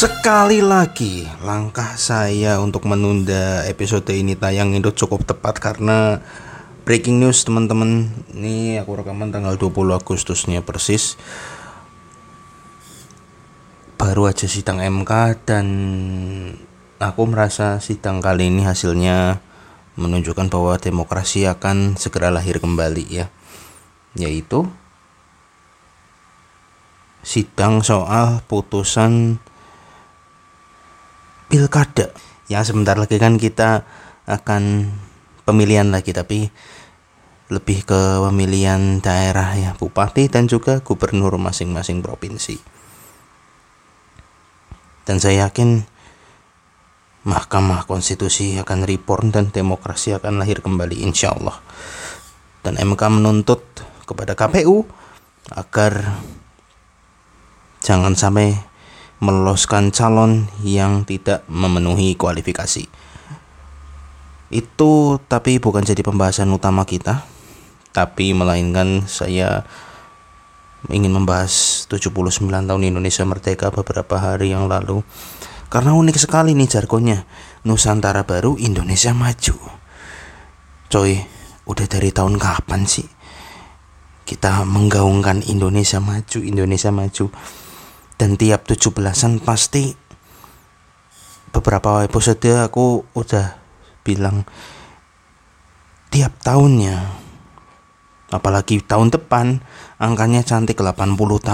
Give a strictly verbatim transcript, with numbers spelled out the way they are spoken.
Sekali lagi, langkah saya untuk menunda episode ini tayang itu cukup tepat karena breaking news teman-teman. Ini aku rekaman tanggal dua puluh Agustusnya persis. Baru aja sidang M K dan aku merasa sidang kali ini hasilnya menunjukkan bahwa demokrasi akan segera lahir kembali ya. Yaitu sidang soal putusan pilkada. Ya sebentar lagi kan kita akan pemilihan lagi, tapi lebih ke pemilihan daerah ya, bupati dan juga gubernur masing-masing provinsi. Dan saya yakin Mahkamah Konstitusi akan reborn dan demokrasi akan lahir kembali insya Allah. Dan M K menuntut kepada K P U agar jangan sampai meloloskan calon yang tidak memenuhi kualifikasi. Itu tapi bukan jadi pembahasan utama kita, tapi melainkan saya ingin membahas tujuh puluh sembilan tahun Indonesia Merdeka beberapa hari yang lalu. Karena unik sekali nih jargonnya, Nusantara Baru, Indonesia Maju. Coy, udah dari tahun kapan sih kita menggaungkan Indonesia Maju, Indonesia Maju? Dan tiap tujuh belasan pasti beberapa episode aku udah bilang tiap tahunnya, apalagi tahun depan angkanya cantik delapan puluh tahun.